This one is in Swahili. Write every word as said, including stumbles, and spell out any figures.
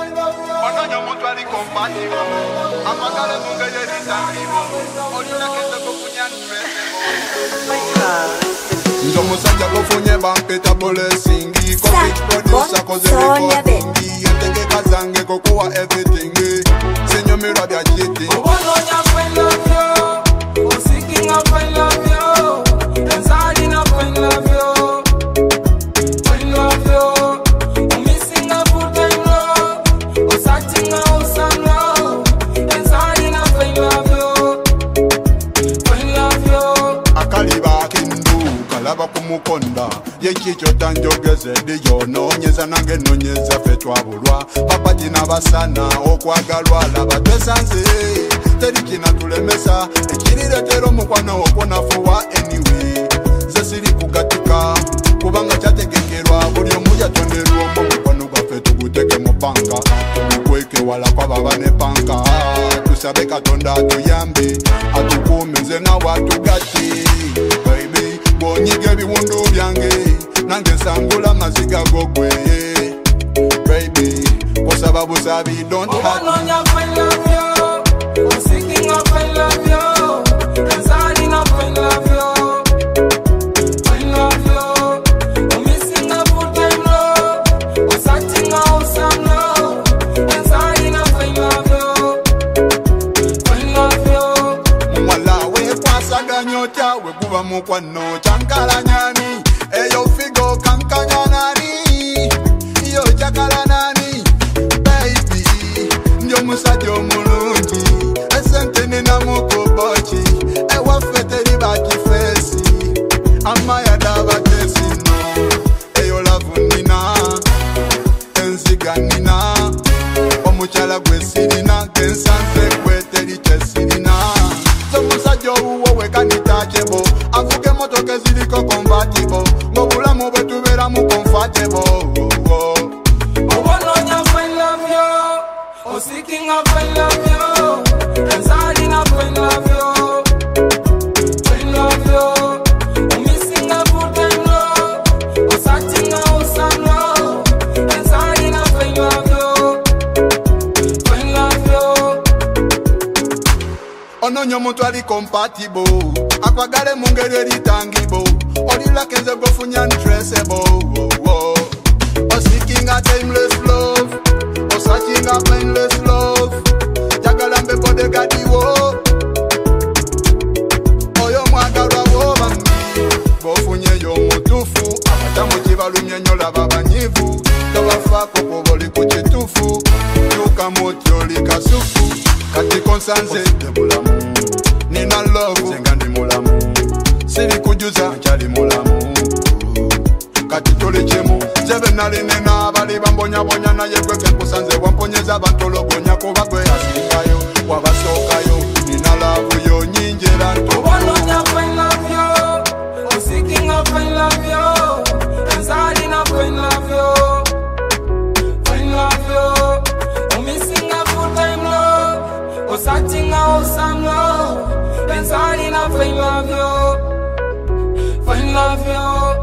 Ononyo muntu ali compatible. Apagale mungeye litangibo. Olina kende kofunya ntrese. Nzo musajja kofunye bampeta blessing. Covid producer koze recording. Yentenge kazange kokuwa everything. Senyo mira bya cheating. Ononyo I love you. Oh seeking up I love you. Inside enough I love you. I love you. Laba kumukonda yekicho tanjogeze diyo nonyeza nange nonyeza fetwabulwa papati nabasana okwagalwa laba twesanze terikina tulemesa ekiriretero mukwano okwonafuwa anyway zesiri kugatika kubanga kyategekerwa buli omuja tonderwa omukwano gwaffe tuguteke mupanga tukweke wala kwaba bane panka tusabe katonda atuyambe atukume nze nawe atugati baby bonyige biwundu byange nange nsangula maziga gogwe baby osaba busabi don't hurt me. I love you. I'm seeking up I love you. Inside enough I love you. I love you. I'm missing a full time love. I'm searching out some love. Inside enough I love you. I love you. Mwala we kwasaga nyota we kuba mukwano chankala nyani eyo figo kankanya nani iyo chakala nani baby nyo musajja omulungi esente nina mukobochi ewa fete libaki fesi amaya daba tesino eyo lavu nina enziga nina omuchala gwe sirina gensanze gwe teri tesirina musajja owuwo wekanitachebo avuge motoka ziliko compatible ngobulamu bwetubeera mu comfortable. Ononyo I love you. Oh seeking up I love you. Inside enough I love you. I love you. I'm missing a full time love. I'm searching out some love. Inside enough I love you. I love you. Ononyo muntu ali compatible akwagale mungeri eritangible olila kenze gofunya ntraceable. O seeking a timeless love, o searching a painless love. Jagala mbe bodyguard wo oyo mwagalwa wobangi bofunye yo mutufu abatamu kibalumye nyo laba banyivu tobafaako kuboli ku kitufu yuka mutyo likasufu kati konsanze debulamu nina love zenga ndi mulamu siri kujuza nkyali mulamu kati tole chemu zebe naline n'abali bambonyabonya naye gwe kenkusanze wamponyeza abantologonya kuba gwe asingayo wabasookayo nina love yo nyingi era ntobo. Ononyo I love you. I'm seeking up I love you. Inside enough I love you. I love you. I'm missing a full time love. I'm searching out some love. Inside enough I love you. I love you.